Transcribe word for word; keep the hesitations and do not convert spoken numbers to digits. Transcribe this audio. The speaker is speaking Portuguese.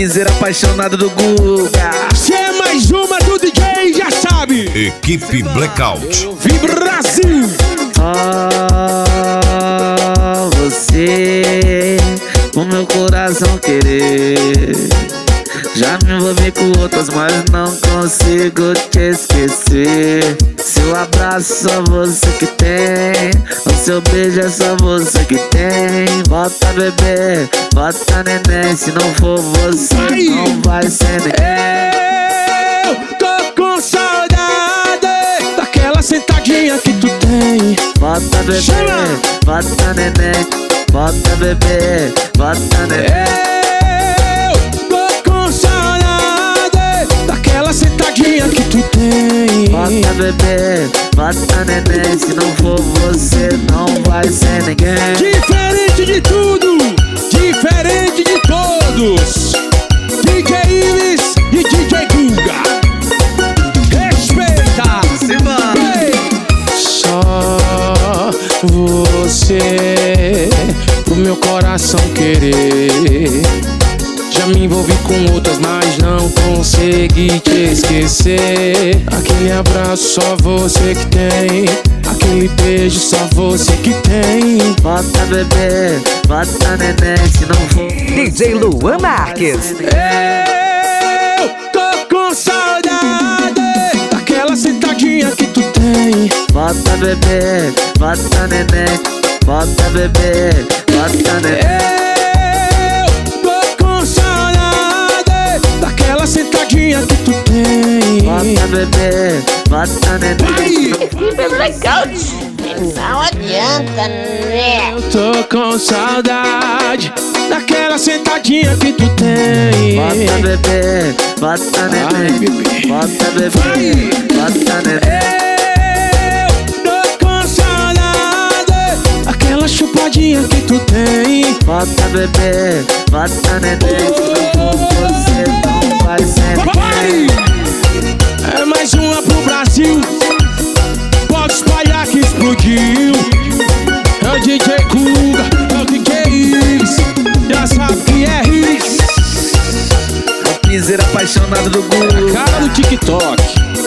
piseira apaixonado do Guga. Se é mais uma do D J, já sabe. Equipe Blackout. Vi Brasil. Ah, você, o meu coração querer. Já me envolvi com outras, mas não consigo te esquecer. Seu abraço só você que tem, o seu beijo é só você que tem. Bota bebê, bota neném, se não for você Vai. não vai ser ninguém. Eu tô com saudade daquela sentadinha que tu tem. Bota bebê, Chama. bota neném, bota bebê, bota neném. Sentadinha que tu tem. Bota bebê, bota neném, se não for você não vai ser ninguém. Diferente de tudo, diferente de todos, D J Ives e D J Guga. Respeita. Simba. Ei. Só você, pro meu coração querer. Já me envolvi com outras, mas não consegui te esquecer. Aquele abraço só você que tem, aquele beijo só você que tem. Bota bebê, bota neném, se não for D J Luan Marques. Eu tô com saudade daquela sentadinha que tu tem. Bota bebê, bota neném, bota bebê, bota neném. Sentadinha que tu tem. Bota bebê, bota neném. Equipe Blackout. Não adianta, né? Eu tô com saudade daquela sentadinha que tu tem. Bota bebê, bota neném, bebê. bota bebê, bota neném. Eu tô com saudade daquela chupadinha que tu tem. Bota bebê, bota neném, se não for você não vai ser ninguém. É mais uma pro Brasil, pode espalhar que explodiu. É o D J Guga, é o D J Ives, já sabe que é hits. O piseira apaixonado do Guga. Cara do TikTok.